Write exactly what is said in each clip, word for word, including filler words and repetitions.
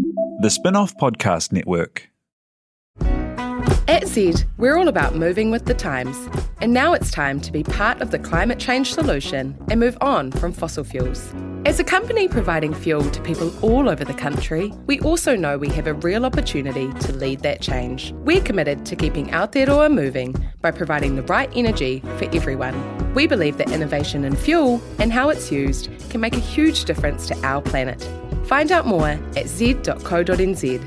The Spin-off Podcast Network. At Zed, we're all about moving with the times. And now it's time to be part of the climate change solution and move on from fossil fuels. As a company providing fuel to people all over the country, we also know we have a real opportunity to lead that change. We're committed to keeping Aotearoa moving by providing the right energy for everyone. We believe that innovation in fuel and how it's used can make a huge difference to our planet. Find out more at z dot co dot n z.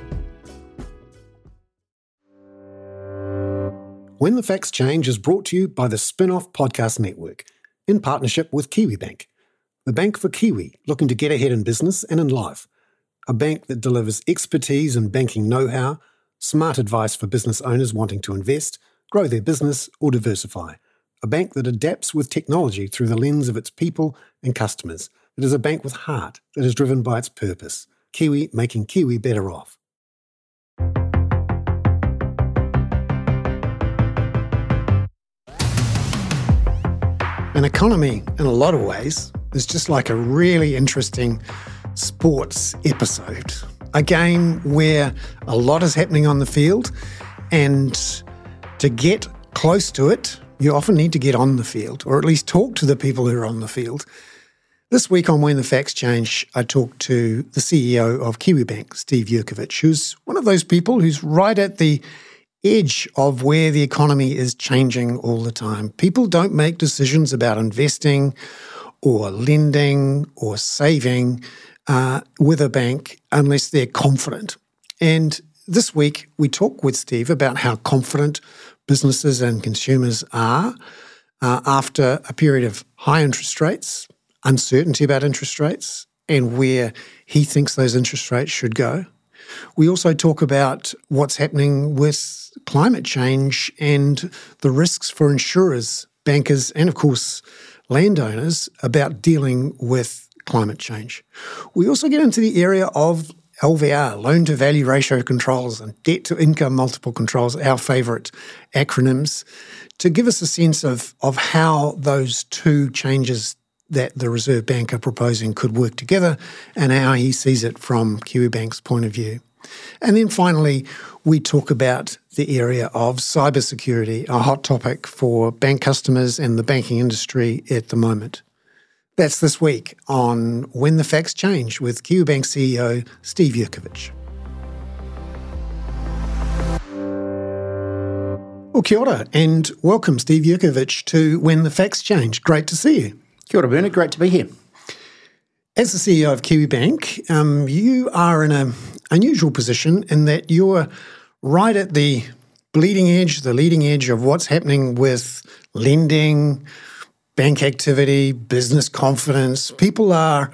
When the Facts Change is brought to you by the Spin-off Podcast Network in partnership with Kiwibank, the bank for Kiwi looking to get ahead in business and in life. A bank that delivers expertise in banking know-how, smart advice for business owners wanting to invest, grow their business or diversify. A bank that adapts with technology through the lens of its people and customers. It is a bank with heart that is driven by its purpose. Kiwi making Kiwi better off. An economy, in a lot of ways, is just like a really interesting sports episode. A game where a lot is happening on the field, and to get close to it, you often need to get on the field, or at least talk to the people who are on the field. This week on When the Facts Change, I talked to the C E O of Kiwibank, Steve Jurkovic, who's one of those people who's right at the edge of where the economy is changing all the time. People don't make decisions about investing or lending or saving uh, with a bank unless they're confident. And this week we talk with Steve about how confident businesses and consumers are uh, after a period of high interest rates, uncertainty about interest rates, and where he thinks those interest rates should go. We also talk about what's happening with climate change and the risks for insurers, bankers, and of course landowners about dealing with climate change. We also get into the area of L V R, loan-to-value ratio controls, and debt-to-income multiple controls, our favourite acronyms, to give us a sense of, of how those two changes that the Reserve Bank are proposing could work together and how he sees it from Kiwibank's point of view. And then finally, we talk about the area of cybersecurity, a hot topic for bank customers and the banking industry at the moment. That's this week on When the Facts Change with Kiwibank C E O Steve Jurkovic. Well, kia ora, and welcome, Steve Jurkovic, to When the Facts Change. Great to see you. Kia ora, Bernard. Great to be here. As the C E O of Kiwibank, um, you are in an unusual position in that you're right at the bleeding edge, the leading edge of what's happening with lending, bank activity, business confidence. People are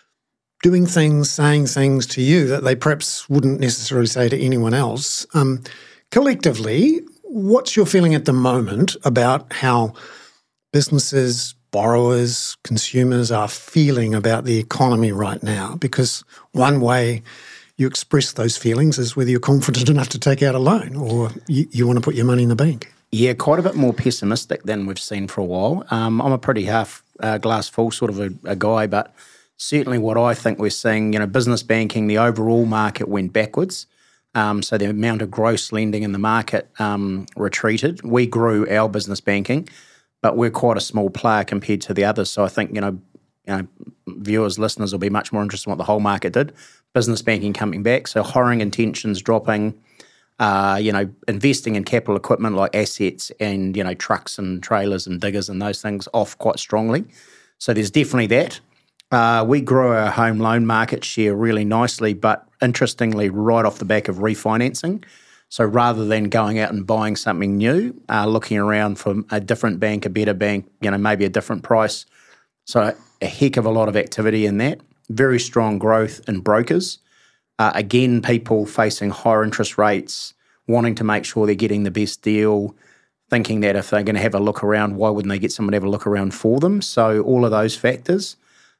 doing things, saying things to you that they perhaps wouldn't necessarily say to anyone else. Um, collectively, what's your feeling at the moment about how businesses, borrowers, consumers are feeling about the economy right now? Because one way you express those feelings is whether you're confident enough to take out a loan or you, you want to put your money in the bank. Yeah, quite a bit more pessimistic than we've seen for a while. Um, I'm a pretty half uh, glass full sort of a, a guy, but certainly what I think we're seeing, you know, business banking, the overall market went backwards. Um, so the amount of gross lending in the market um, retreated. We grew our business banking, but we're quite a small player compared to the others. So I think, you know, you know, viewers, listeners will be much more interested in what the whole market did. Business banking coming back, so hiring intentions dropping, uh, you know, investing in capital equipment like assets and, you know, trucks and trailers and diggers and those things off quite strongly. So there's definitely that. Uh, we grew our home loan market share really nicely, but interestingly, right off the back of refinancing. So rather than going out and buying something new, uh, looking around for a different bank, a better bank, you know, maybe a different price. So a heck of a lot of activity in that. Very strong growth in brokers. Uh, again, people facing higher interest rates, wanting to make sure they're getting the best deal, thinking that if they're going to have a look around, why wouldn't they get someone to have a look around for them? So all of those factors.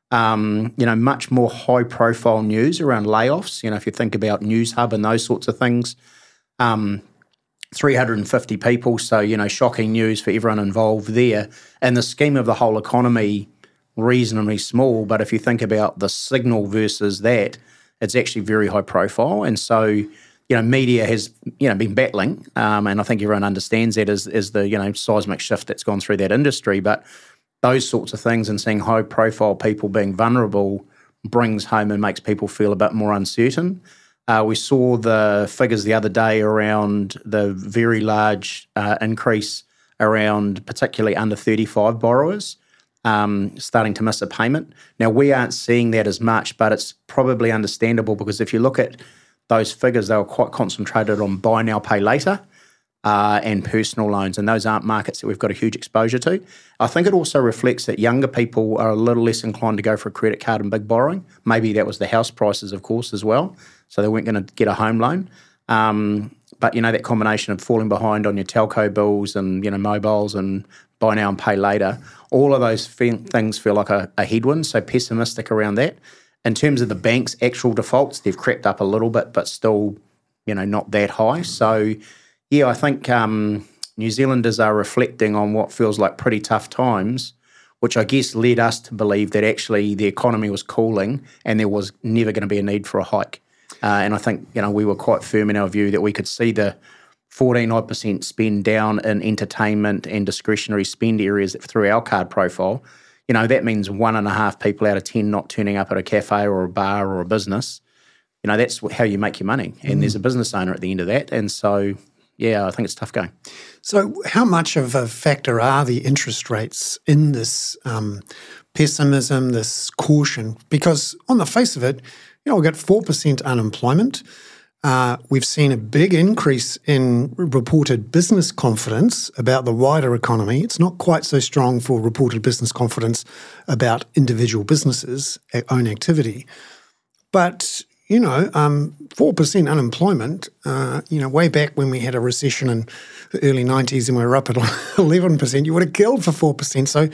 Um, you know, much more high-profile news around layoffs. You know, if you think about Newshub and those sorts of things, um, three hundred fifty people, so, you know, shocking news for everyone involved there. And the scheme of the whole economy, reasonably small, but if you think about the signal versus that, it's actually very high profile. And so, you know, media has, you know, been battling, um, and I think everyone understands that as, as the, you know, seismic shift that's gone through that industry. But those sorts of things and seeing high profile people being vulnerable brings home and makes people feel a bit more uncertain. Uh, we saw the figures the other day around the very large uh, increase around particularly under thirty-five borrowers um, starting to miss a payment. Now, we aren't seeing that as much, but it's probably understandable because if you look at those figures, they were quite concentrated on buy now, pay later uh, and personal loans, and those aren't markets that we've got a huge exposure to. I think it also reflects that younger people are a little less inclined to go for a credit card and big borrowing. Maybe that was the house prices, of course, as well, so they weren't going to get a home loan. Um, but, you know, that combination of falling behind on your telco bills and, you know, mobiles and buy now and pay later, all of those fe- things feel like a, a headwind, so pessimistic around that. In terms of the bank's actual defaults, they've crept up a little bit, but still, you know, not that high. So, yeah, I think um, New Zealanders are reflecting on what feels like pretty tough times, which I guess led us to believe that actually the economy was cooling and there was never going to be a need for a hike. Uh, and I think, you know, we were quite firm in our view that we could see the fourteen odd percent spend down in entertainment and discretionary spend areas through our card profile. You know, that means one and a half people out of ten not turning up at a cafe or a bar or a business. You know, that's how you make your money. And mm. there's a business owner at the end of that. And so, yeah, I think it's tough going. So how much of a factor are the interest rates in this um, pessimism, this caution? Because on the face of it, you know, we've got four percent unemployment. Uh, we've seen a big increase in reported business confidence about the wider economy. It's not quite so strong for reported business confidence about individual businesses' own activity. But, you know, um, four percent unemployment, uh, you know, way back when we had a recession in the early nineties and we were up at eleven percent, you would have killed for four percent. So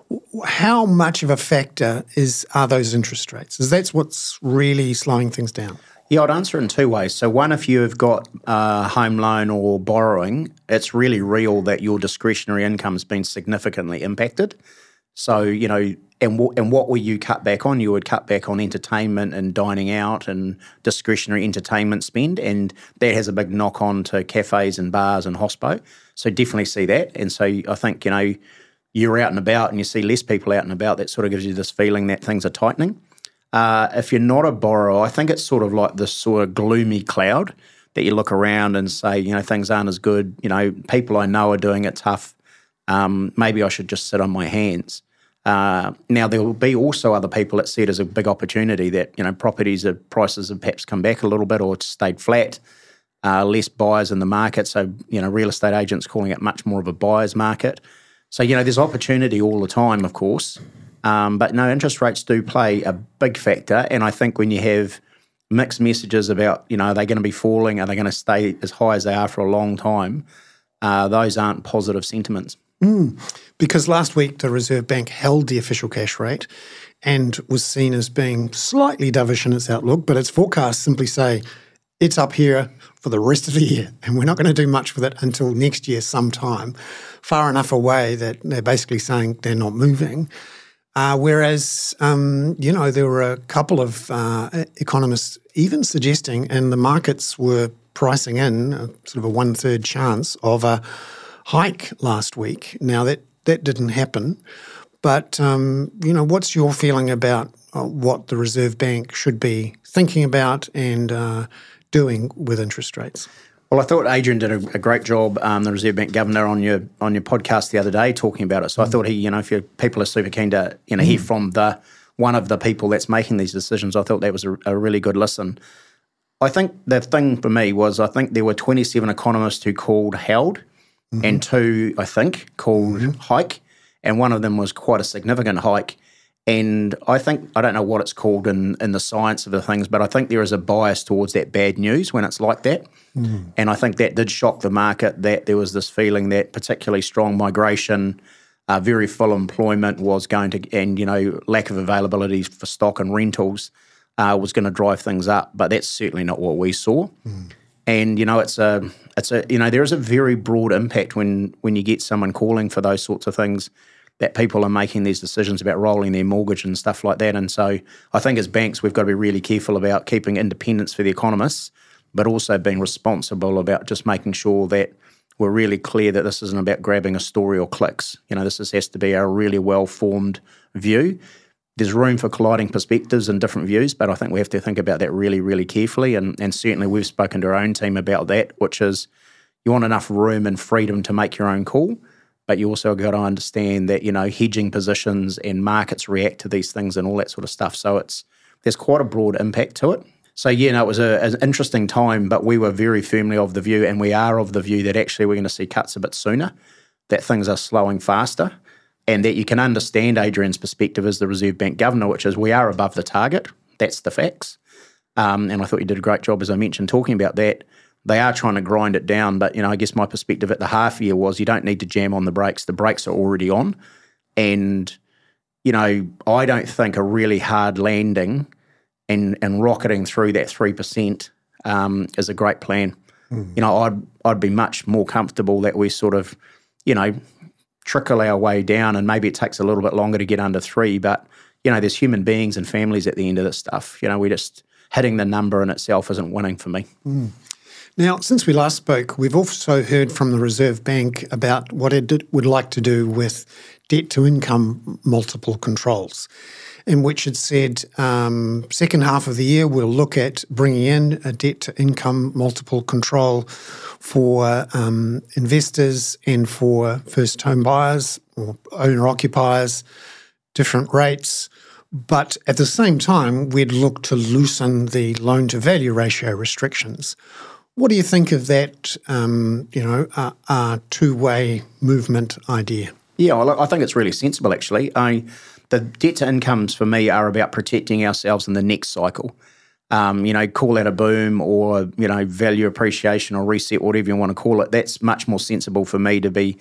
how much of a factor is are those interest rates? Is that what's really slowing things down? Yeah, I'd answer it in two ways. So one, if you've got a home loan or borrowing, it's really real that your discretionary income has been significantly impacted. So, you know, and, w- and what will you cut back on? You would cut back on entertainment and dining out and discretionary entertainment spend, and that has a big knock-on to cafes and bars and hospo. So definitely see that. And so I think, you know, you're out and about and you see less people out and about, that sort of gives you this feeling that things are tightening. Uh, if you're not a borrower, I think it's sort of like this sort of gloomy cloud that you look around and say, you know, things aren't as good. You know, people I know are doing it tough. Um, maybe I should just sit on my hands. Uh, now, there will be also other people that see it as a big opportunity that, you know, properties are, prices have perhaps come back a little bit or stayed flat, uh, less buyers in the market. So, you know, real estate agents calling it much more of a buyer's market. So, you know, there's opportunity all the time, of course. Um, but no, interest rates do play a big factor. And I think when you have mixed messages about, you know, are they going to be falling? Are they going to stay as high as they are for a long time? Uh, those aren't positive sentiments. Mm, because last week the Reserve Bank held the official cash rate and was seen as being slightly dovish in its outlook, but its forecasts simply say it's up here for the rest of the year and we're not going to do much with it until next year sometime, far enough away that they're basically saying they're not moving. Uh, whereas, um, you know, there were a couple of uh, economists even suggesting, and the markets were pricing in a, sort of a one-third chance of a hike last week. Now, that, that didn't happen. But, um, you know, what's your feeling about uh, what the Reserve Bank should be thinking about and uh, doing with interest rates? Well, I thought Adrian did a, a great job, um, the Reserve Bank Governor, on your on your podcast the other day talking about it. So mm. I thought he, you know, if you people are super keen to, you know, mm. hear from the one of the people that's making these decisions, I thought that was a, a really good listen. I think the thing for me was I think there were twenty-seven economists who called held mm-hmm. and two, I think, called mm-hmm. hike, and one of them was quite a significant hike. And I think, I don't know what it's called in, in the science of the things, but I think there is a bias towards that bad news when it's like that. Mm. And I think that did shock the market, that there was this feeling that particularly strong migration, uh, very full employment was going to, and, you know, lack of availability for stock and rentals uh, was going to drive things up. But that's certainly not what we saw. Mm. And, you know, it's a, it's a, you know, there is a very broad impact when, when you get someone calling for those sorts of things. that people are making these decisions about rolling their mortgage and stuff like that. And so I think as banks, we've got to be really careful about keeping independence for the economists, but also being responsible about just making sure that we're really clear that this isn't about grabbing a story or clicks. You know, this is, has to be a really well-formed view. There's room for colliding perspectives and different views, but I think we have to think about that really, really carefully. And, and certainly we've spoken to our own team about that, which is you want enough room and freedom to make your own call, but you also got to understand that, you know, hedging positions and markets react to these things and all that sort of stuff. So it's there's quite a broad impact to it. So, yeah, no, it was a, an interesting time, but we were very firmly of the view, and we are of the view that actually we're going to see cuts a bit sooner, that things are slowing faster, and that you can understand Adrian's perspective as the Reserve Bank Governor, which is we are above the target. That's the facts. Um, and I thought you did a great job, as I mentioned, talking about that. They are trying to grind it down, but, you know, I guess my perspective at the half year was you don't need to jam on the brakes. The brakes are already on. And, you know, I don't think a really hard landing and, and rocketing through that three percent um, is a great plan. Mm. You know, I'd, I'd be much more comfortable that we sort of, you know, trickle our way down, and maybe it takes a little bit longer to get under three, but, you know, there's human beings and families at the end of this stuff. You know, we just hitting the number in itself isn't winning for me. Mm. Now, since we last spoke, we've also heard from the Reserve Bank about what it did, would like to do with debt-to-income multiple controls, in which it said um, second half of the year we'll look at bringing in a debt-to-income multiple control for um, investors and for first home buyers or owner-occupiers, different rates. But at the same time, we'd look to loosen the loan-to-value ratio restrictions. What do you think of that, um, you know, uh, uh, two-way movement idea? Yeah, well, I think it's really sensible, actually. I, the debt-to-incomes, for me, are about protecting ourselves in the next cycle. Um, you know, call that a boom or, you know, value appreciation or reset, whatever you want to call it. That's much more sensible for me to be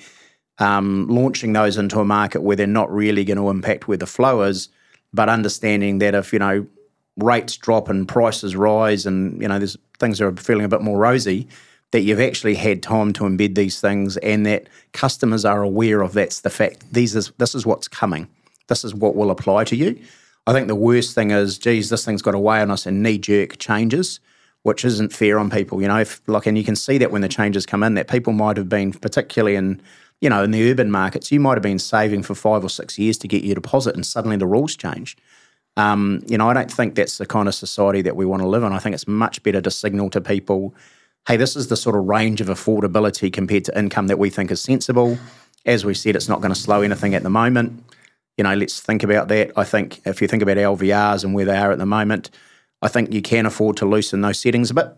um, launching those into a market where they're not really going to impact where the flow is, but understanding that if, you know, rates drop and prices rise and, you know, there's things are feeling a bit more rosy, that you've actually had time to embed these things and that customers are aware of that's the fact. These is, this is what's coming. This is what will apply to you. I think the worst thing is, geez, this thing's got a way on us and knee-jerk changes, which isn't fair on people. You know, if, like, and you can see that when the changes come in, that people might have been, particularly in, you know, in the urban markets, you might have been saving for five or six years to get your deposit and suddenly the rules change. Um, you know, I don't think that's the kind of society that we want to live in. I think it's much better to signal to people, hey, this is the sort of range of affordability compared to income that we think is sensible. As we said, it's not going to slow anything at the moment. You know, let's think about that. I think if you think about L V Rs and where they are at the moment, I think you can afford to loosen those settings a bit.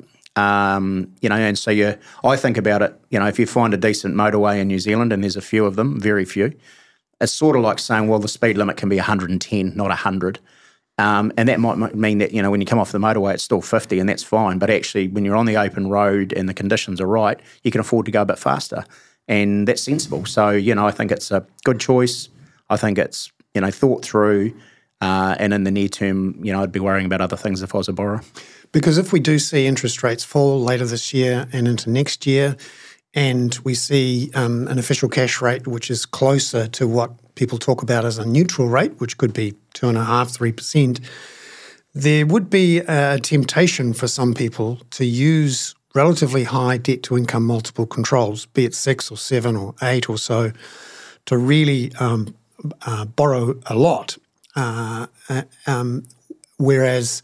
Um, you know, and so you, I think about it, you know, if you find a decent motorway in New Zealand, and there's a few of them, very few, it's sort of like saying, well, the speed limit can be one hundred ten, not one hundred. Um, and that might mean that, you know, when you come off the motorway, it's still fifty and that's fine. But actually, when you're on the open road and the conditions are right, you can afford to go a bit faster. And that's sensible. So, you know, I think it's a good choice. I think it's, you know, thought through. Uh, and in the near term, you know, I'd be worrying about other things if I was a borrower. Because if we do see interest rates fall later this year and into next year, and we see um, an official cash rate which is closer to what people talk about as a neutral rate, which could be two and a half, three percent, there would be a temptation for some people to use relatively high debt-to-income multiple controls, be it six or seven or eight or so, to really um, uh, borrow a lot. Uh, um, whereas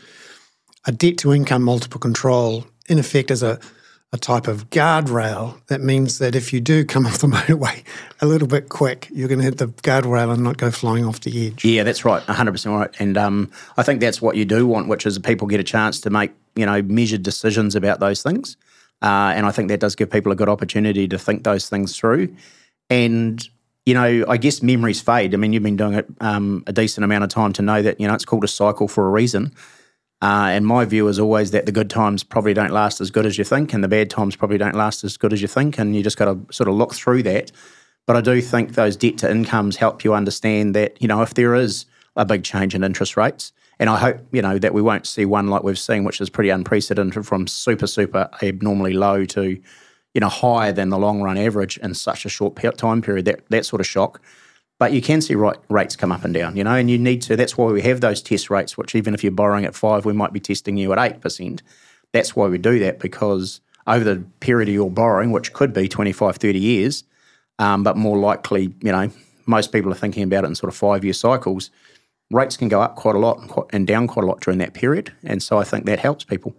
a debt-to-income multiple control, in effect, is a a type of guardrail that means that if you do come off the motorway a little bit quick, you're going to hit the guardrail and not go flying off the edge. Yeah, that's right, one hundred percent right. And um, I think that's what you do want, which is people get a chance to make, you know, measured decisions about those things. Uh, and I think that does give people a good opportunity to think those things through. And, you know, I guess memories fade. I mean, you've been doing it um, a decent amount of time to know that, you know, it's called a cycle for a reason. Uh, and my view is always that the good times probably don't last as good as you think and the bad times probably don't last as good as you think, and you just got to sort of look through that. But I do think those debt-to-incomes help you understand that, you know, if there is a big change in interest rates, and I hope, you know, that we won't see one like we've seen, which is pretty unprecedented, from super, super abnormally low to, you know, higher than the long-run average in such a short time period, that, that sort of shock. But you can see right, rates come up and down, you know, and you need to, that's why we have those test rates, which even if you're borrowing at five, we might be testing you at eight percent. That's why we do that, because over the period of your borrowing, which could be twenty-five, thirty years, um, but more likely, you know, most people are thinking about it in sort of five-year cycles, rates can go up quite a lot and, quite, and down quite a lot during that period. And so I think that helps people.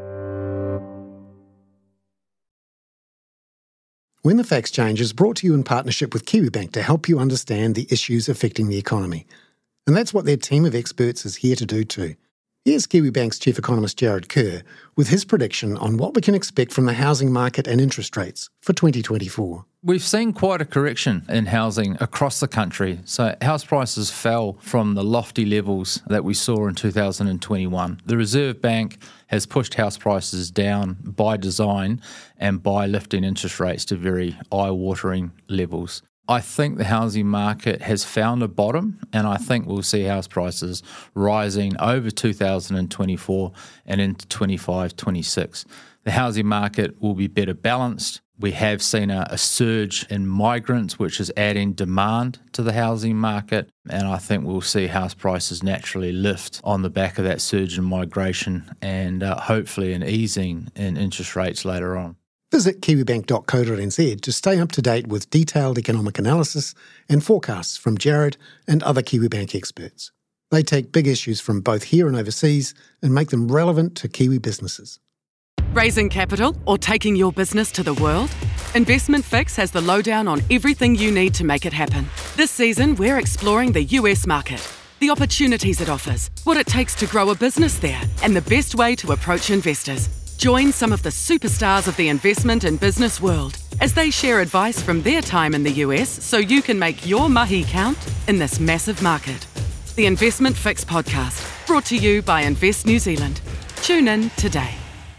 When the Facts Change is brought to you in partnership with Kiwibank to help you understand the issues affecting the economy. And that's what their team of experts is here to do too. Here's Kiwibank's Chief Economist Jared Kerr with his prediction on what we can expect from the housing market and interest rates for twenty twenty-four. We've seen quite a correction in housing across the country. So house prices fell from the lofty levels that we saw in two thousand twenty-one. The Reserve Bank has pushed house prices down by design and by lifting interest rates to very eye-watering levels. I think the housing market has found a bottom, and I think we'll see house prices rising over two thousand twenty-four and into twenty-five, twenty-six. The housing market will be better balanced. We have seen a, a surge in migrants, which is adding demand to the housing market, and I think we'll see house prices naturally lift on the back of that surge in migration and uh, hopefully an easing in interest rates later on. Visit kiwibank dot co dot n z to stay up to date with detailed economic analysis and forecasts from Jared and other Kiwibank experts. They take big issues from both here and overseas and make them relevant to Kiwi businesses. Raising capital or taking your business to the world? Investment Fix has the lowdown on everything you need to make it happen. This season, we're exploring the U S market, the opportunities it offers, what it takes to grow a business there, and the best way to approach investors. Join some of the superstars of the investment and business world as they share advice from their time in the U S so you can make your mahi count in this massive market. The Investment Fix podcast, brought to you by Invest New Zealand. Tune in today.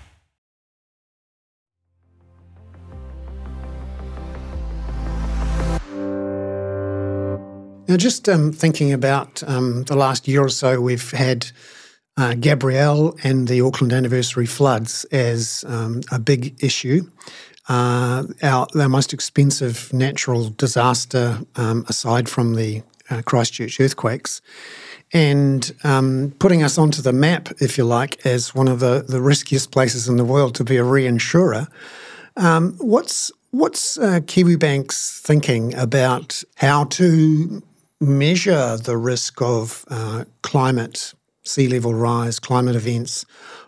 Now, just um, thinking about um, the last year or so, we've had Uh, Gabrielle and the Auckland anniversary floods as um, a big issue. Uh, our, our most expensive natural disaster um, aside from the uh, Christchurch earthquakes, and um, putting us onto the map, if you like, as one of the, the riskiest places in the world to be a reinsurer. Um, what's what's uh, Kiwibank's thinking about how to measure the risk of uh, climate sea level rise, climate events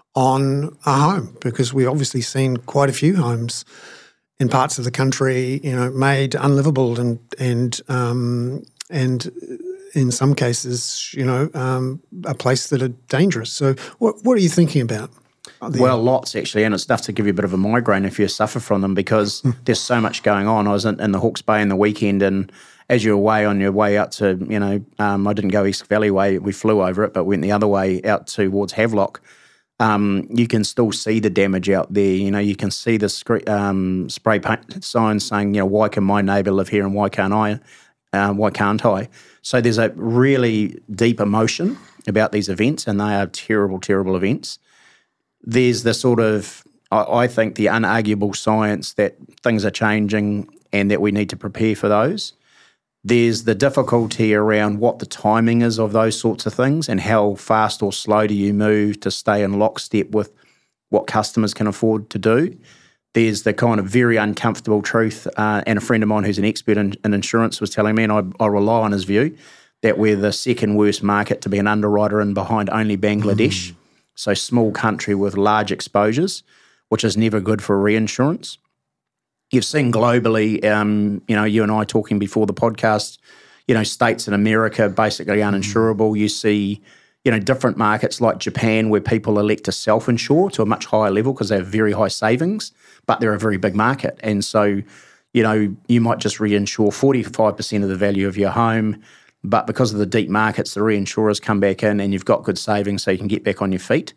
on a home? Because we've obviously seen quite a few homes in parts of the country, you know, made unlivable and and um, and in some cases, you know, um, a place that are dangerous. So, what what are you thinking about? There? Well, lots actually, and it's enough to give you a bit of a migraine if you suffer from them, because there's so much going on. I was in, in the Hawke's Bay in the weekend, and as you're away on your way out to, you know, um, I didn't go East Valley way, we flew over it, but went the other way out towards Havelock. Um, you can still see the damage out there. You know, you can see the sc- um, spray paint signs saying, you know, why can my neighbour live here and why can't I? Uh, why can't I? So there's a really deep emotion about these events, and they are terrible, terrible events. There's the sort of, I, I think, the unarguable science that things are changing and that we need to prepare for those. There's the difficulty around what the timing is of those sorts of things and how fast or slow do you move to stay in lockstep with what customers can afford to do. There's the kind of very uncomfortable truth, uh, and a friend of mine who's an expert in, in insurance was telling me, and I, I rely on his view, that we're the second worst market to be an underwriter in behind only Bangladesh. Mm. So small country with large exposures, which is never good for reinsurance. You've seen globally, um, you know, you and I talking before the podcast, you know, states in America basically uninsurable. You see, you know, different markets like Japan where people elect to self-insure to a much higher level because they have very high savings, but they're a very big market. And so, you know, you might just reinsure forty-five percent of the value of your home, but because of the deep markets, the reinsurers come back in and you've got good savings so you can get back on your feet,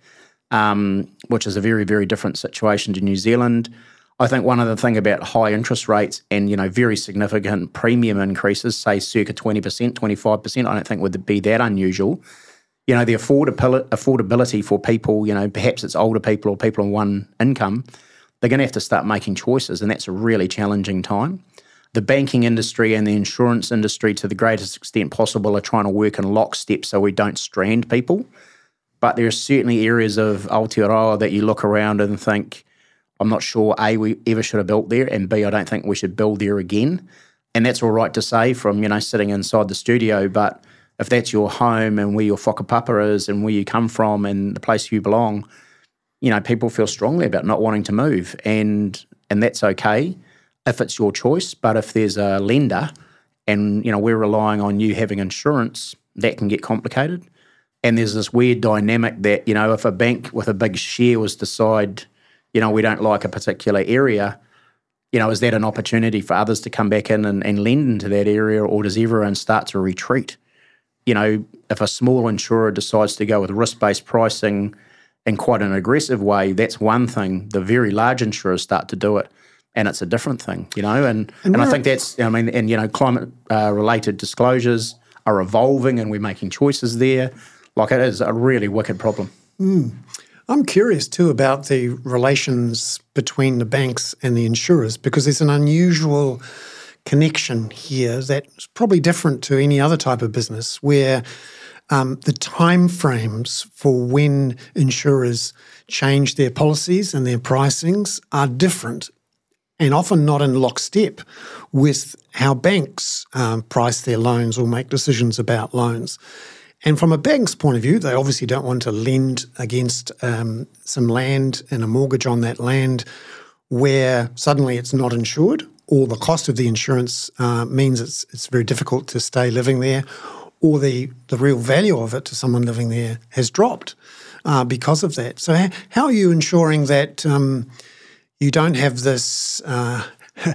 um, which is a very, very different situation to New Zealand. I think one other thing about high interest rates and, you know, very significant premium increases, say circa twenty percent, twenty-five percent, I don't think would be that unusual. You know, the affordability, affordability for people, you know, perhaps it's older people or people on one income, they're going to have to start making choices, and that's a really challenging time. the banking industry and the insurance industry to the greatest extent possible are trying to work in lockstep so we don't strand people. But there are certainly areas of Aotearoa that you look around and think, I'm not sure, A, we ever should have built there, and B, I don't think we should build there again. And that's all right to say from, you know, sitting inside the studio, but if that's your home and where your whakapapa is and where you come from and the place you belong, you know, people feel strongly about not wanting to move, and and that's okay if it's your choice. But if there's a lender and, you know, we're relying on you having insurance, that can get complicated. And there's this weird dynamic that, you know, if a bank with a big share was decide, you know, we don't like a particular area, you know, is that an opportunity for others to come back in and, and lend into that area, or does everyone start to retreat? You know, if a small insurer decides to go with risk-based pricing in quite an aggressive way, that's one thing. The very large insurers start to do it, and it's a different thing, you know. And and, and I think that's, I mean, and, you know, climate-related uh, disclosures are evolving and we're making choices there. Like, it is a really wicked problem. Mm. I'm curious too about the relations between the banks and the insurers, because there's an unusual connection here that's probably different to any other type of business, where um, the time frames for when insurers change their policies and their pricings are different, and often not in lockstep with how banks um, price their loans or make decisions about loans. And from a bank's point of view, they obviously don't want to lend against um, some land and a mortgage on that land where suddenly it's not insured, or the cost of the insurance uh, means it's it's very difficult to stay living there, or the, the real value of it to someone living there has dropped uh, because of that. So how are you ensuring that um, you don't have this uh,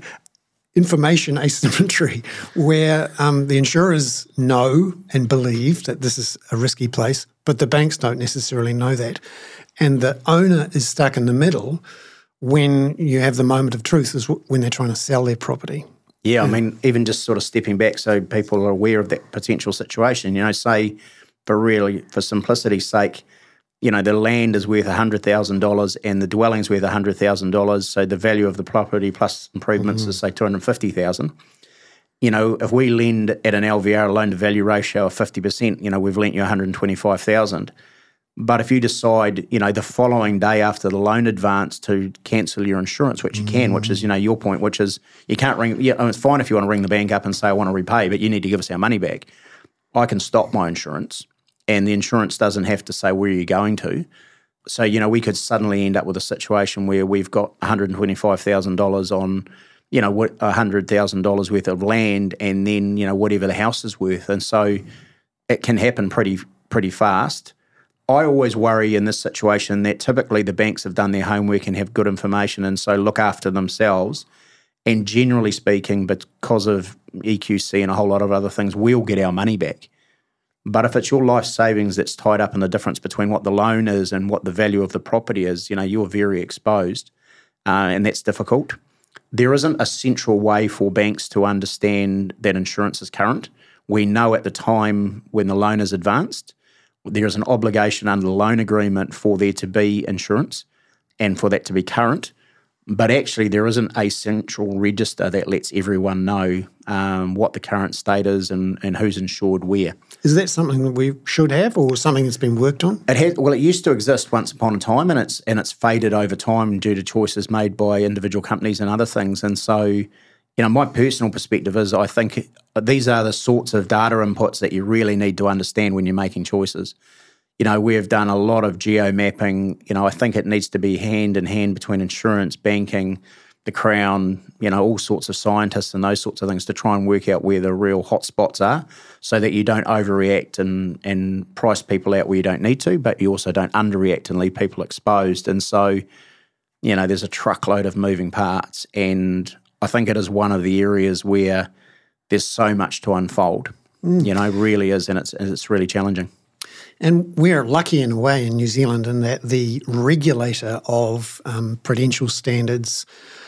information asymmetry where um, the insurers know and believe that this is a risky place, but the banks don't necessarily know that, and the owner is stuck in the middle when you have the moment of truth is when they're trying to sell their property? Yeah, I mean, even just sort of stepping back so people are aware of that potential situation, you know, say for really, for simplicity's sake, you know, the land is worth one hundred thousand dollars and the dwelling's worth one hundred thousand dollars, so the value of the property plus improvements mm-hmm. is, say, two hundred fifty thousand dollars. You know, if we lend at an L V R, loan-to-value ratio of fifty percent, you know, we've lent you one hundred twenty-five thousand dollars. But if you decide, you know, the following day after the loan advance to cancel your insurance, which you mm-hmm. can, which is, you know, your point, which is you can't ring, yeah, it's fine if you want to ring the bank up and say, I want to repay, but you need to give us our money back. I can stop my insurance, and the insurance doesn't have to say where you're going to. So, you know, we could suddenly end up with a situation where we've got one hundred twenty-five thousand dollars on, you know, one hundred thousand dollars worth of land, and then, you know, whatever the house is worth. And so it can happen pretty pretty fast. I always worry in this situation that typically the banks have done their homework and have good information, and so look after themselves. And generally speaking, because of E Q C and a whole lot of other things, we'll get our money back. But if it's your life savings that's tied up in the difference between what the loan is and what the value of the property is, you know, you're very exposed, uh, and that's difficult. There isn't a central way for banks to understand that insurance is current. We know at the time when the loan is advanced, there is an obligation under the loan agreement for there to be insurance and for that to be current. But actually there isn't a central register that lets everyone know um, what the current state is and, and who's insured where. Is that something that we should have, or something that's been worked on? It has. Well, it used to exist once upon a time, and it's and it's faded over time due to choices made by individual companies and other things. And so, you know, my personal perspective is I think these are the sorts of data inputs that you really need to understand when you're making choices. You know, we've done a lot of geo mapping. You know, I think it needs to be hand in hand between insurance, banking, the Crown, you know, all sorts of scientists and those sorts of things to try and work out where the real hotspots are so that you don't overreact and, and price people out where you don't need to, but you also don't underreact and leave people exposed. And so, you know, there's a truckload of moving parts, and I think it is one of the areas where there's so much to unfold, mm. you know, really is, and it's it's really challenging. And we're lucky in a way in New Zealand in that the regulator of um, prudential standards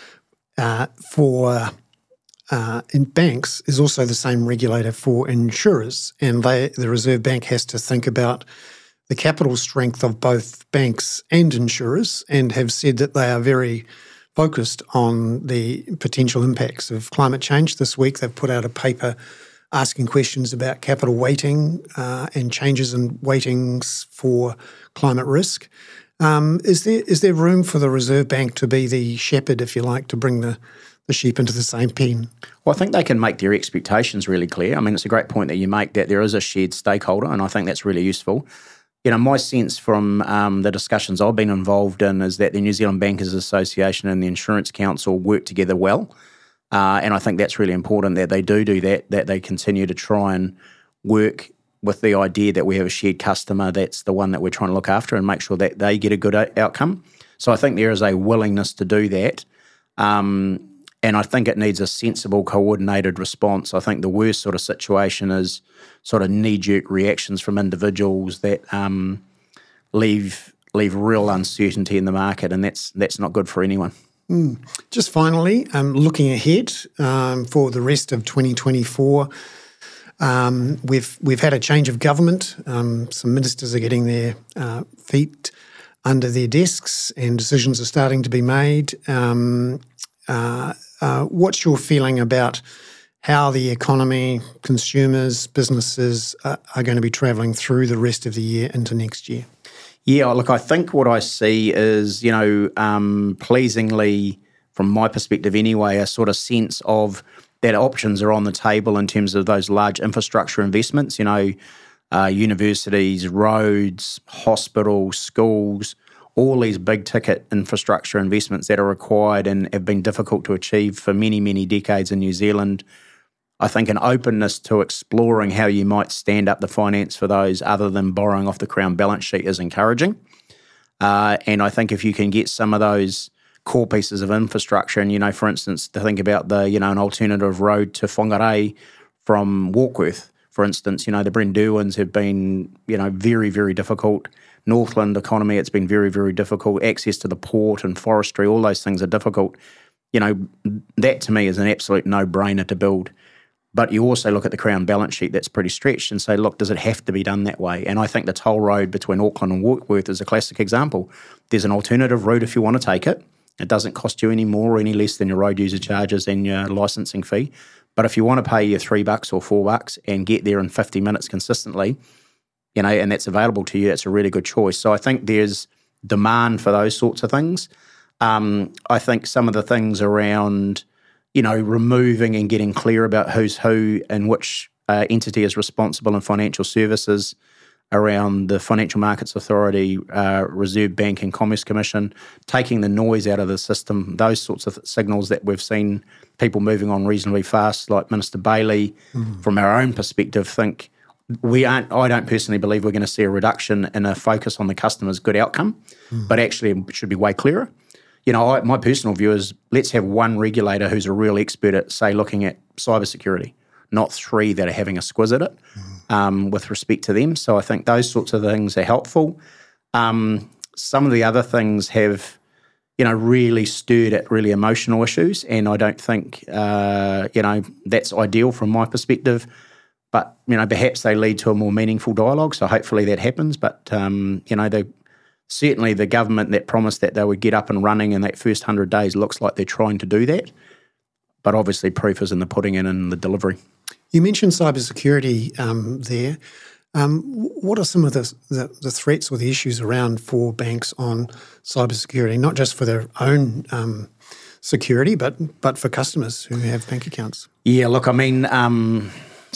uh, for uh, in banks is also the same regulator for insurers. And they, the Reserve Bank has to think about the capital strength of both banks and insurers, and have said that they are very focused on the potential impacts of climate change. This week they've put out a paper asking questions about capital weighting uh, and changes in weightings for climate risk. Um, is there is there room for the Reserve Bank to be the shepherd, if you like, to bring the, the sheep into the same pen? Well, I think they can make their expectations really clear. I mean, it's a great point that you make that there is a shared stakeholder, and I think that's really useful. You know, my sense from um, the discussions I've been involved in is that the New Zealand Bankers Association and the Insurance Council work together well. Uh, and I think that's really important that they do do that, that they continue to try and work with the idea that we have a shared customer that's the one that we're trying to look after and make sure that they get a good outcome. So I think there is a willingness to do that. Um, and I think it needs a sensible, coordinated response. I think the worst sort of situation is sort of knee-jerk reactions from individuals that um, leave leave real uncertainty in the market, and that's that's not good for anyone. Mm. Just finally, um, looking ahead um, for the rest of twenty twenty-four, um, we've we've had a change of government. Um, some ministers are getting their uh, feet under their desks, and decisions are starting to be made. Um, uh, uh, what's your feeling about how the economy, consumers, businesses uh, are going to be travelling through the rest of the year into next year? Yeah, look, I think what I see is, you know, um, pleasingly, from my perspective anyway, a sort of sense of that options are on the table in terms of those large infrastructure investments, you know, uh, universities, roads, hospitals, schools, all these big ticket infrastructure investments that are required and have been difficult to achieve for many, many decades in New Zealand. I think an openness to exploring how you might stand up the finance for those other than borrowing off the Crown balance sheet is encouraging. Uh, and I think if you can get some of those core pieces of infrastructure, and, you know, for instance, to think about the, you know, an alternative road to Whangarei from Warkworth, for instance, you know, the Brenduans have been, you know, very, very difficult. Northland economy, it's been very, very difficult. Access to the port and forestry, all those things are difficult. You know, that to me is an absolute no-brainer to build. But you also look at the Crown balance sheet that's pretty stretched and say, look, does it have to be done that way? And I think the toll road between Auckland and Warkworth is a classic example. There's an alternative route if you want to take it. It doesn't cost you any more or any less than your road user charges and your licensing fee. But if you want to pay your three bucks or four bucks and get there in fifty minutes consistently, you know, and that's available to you, that's a really good choice. So I think there's demand for those sorts of things. Um, I think some of the things around, you know, removing and getting clear about who's who and which uh, entity is responsible in financial services around the Financial Markets Authority, uh, Reserve Bank and Commerce Commission, taking the noise out of the system, those sorts of signals that we've seen people moving on reasonably fast, like Minister Bailey, mm. from our own perspective, think we aren't, I don't personally believe we're going to see a reduction in a focus on the customer's good outcome, mm. but actually it should be way clearer. You know, I, my personal view is let's have one regulator who's a real expert at, say, looking at cybersecurity, not three that are having a squiz at it mm. um, with respect to them. So I think those sorts of things are helpful. Um, some of the other things have, you know, really stirred at really emotional issues, and I don't think, uh, you know, that's ideal from my perspective. But, you know, perhaps they lead to a more meaningful dialogue, so hopefully that happens. But, um, you know, they certainly the government that promised that they would get up and running in that first one hundred days looks like they're trying to do that. But obviously proof is in the pudding and in the delivery. You mentioned cybersecurity um, there. Um, what are some of the, the, the threats or the issues around for banks on cybersecurity, not just for their own um, security, but but for customers who have bank accounts? Yeah, look, I mean, um,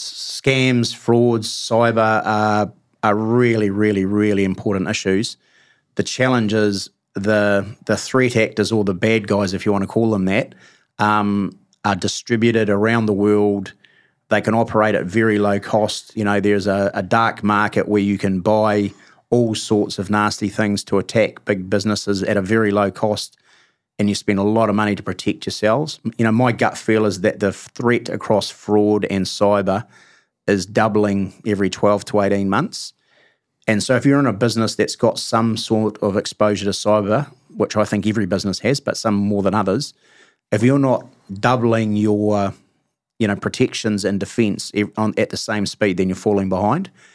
scams, frauds, cyber are, are really, really, really important issues. The challenge is the the threat actors, or the bad guys, if you want to call them that, um, are distributed around the world. They can operate at very low cost. You know, there's a, a dark market where you can buy all sorts of nasty things to attack big businesses at a very low cost, and you spend a lot of money to protect yourselves. You know, my gut feel is that the threat across fraud and cyber is doubling every twelve to eighteen months. And so if you're in a business that's got some sort of exposure to cyber, which I think every business has, but some more than others, if you're not doubling your, you know, protections and defence on, at the same speed, then you're falling behind.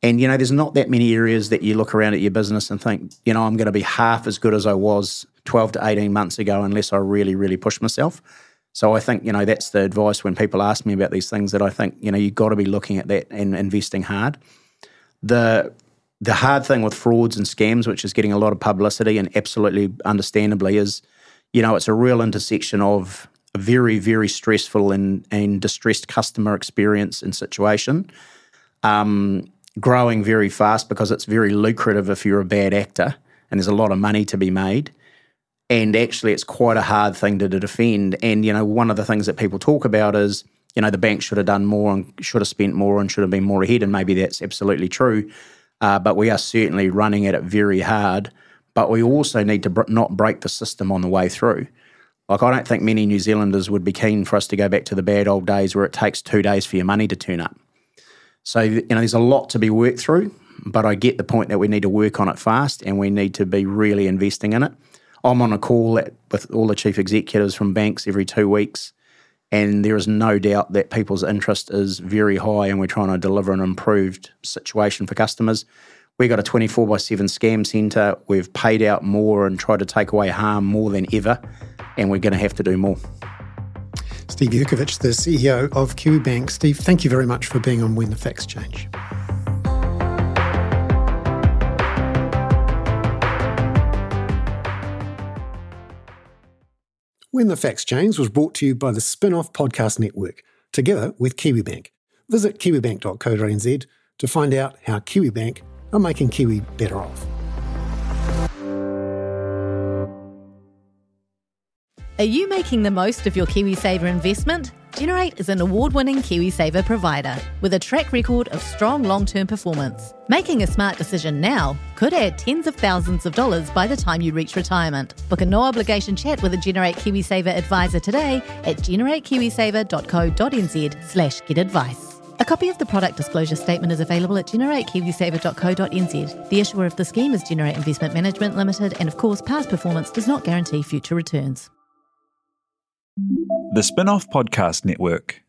And, you know, there's not that many areas that you look around at your business and think, you know, I'm going to be half as good as I was twelve to eighteen months ago unless I really, really push myself. So I think, you know, that's the advice when people ask me about these things, that I think, you know, you've got to be looking at that and investing hard. The the hard thing with frauds and scams, which is getting a lot of publicity and absolutely understandably, is, you know, it's a real intersection of a very, very stressful and, and distressed customer experience and situation, um, growing very fast because it's very lucrative if you're a bad actor and there's a lot of money to be made. And actually, it's quite a hard thing to, to defend. And, you know, one of the things that people talk about is, you know, the bank should have done more and should have spent more and should have been more ahead. And maybe that's absolutely true. Uh, but we are certainly running at it very hard. But we also need to br- not break the system on the way through. Like, I don't think many New Zealanders would be keen for us to go back to the bad old days where it takes two days for your money to turn up. So, you know, there's a lot to be worked through. But I get the point that we need to work on it fast and we need to be really investing in it. I'm on a call at, with all the chief executives from banks every two weeks, and there is no doubt that people's interest is very high and we're trying to deliver an improved situation for customers. We've got a twenty-four by seven scam centre. We've paid out more and tried to take away harm more than ever, and we're going to have to do more. Steve Jurkovic, the C E O of Kiwibank. Steve, thank you very much for being on When the Facts Change. When the Facts Change was brought to you by the Spin-Off Podcast Network, together with Kiwibank. Visit kiwibank dot co dot n z to find out how Kiwibank are making Kiwi better off. Are you making the most of your KiwiSaver investment? Generate is an award-winning KiwiSaver provider with a track record of strong long-term performance. Making a smart decision now could add tens of thousands of dollars by the time you reach retirement. Book a no-obligation chat with a Generate KiwiSaver advisor today at generate kiwisaver dot co dot n z slash get advice. A copy of the product disclosure statement is available at generate kiwisaver dot co dot n z. The issuer of the scheme is Generate Investment Management Limited, and of course, past performance does not guarantee future returns. The Spin-Off Podcast Network.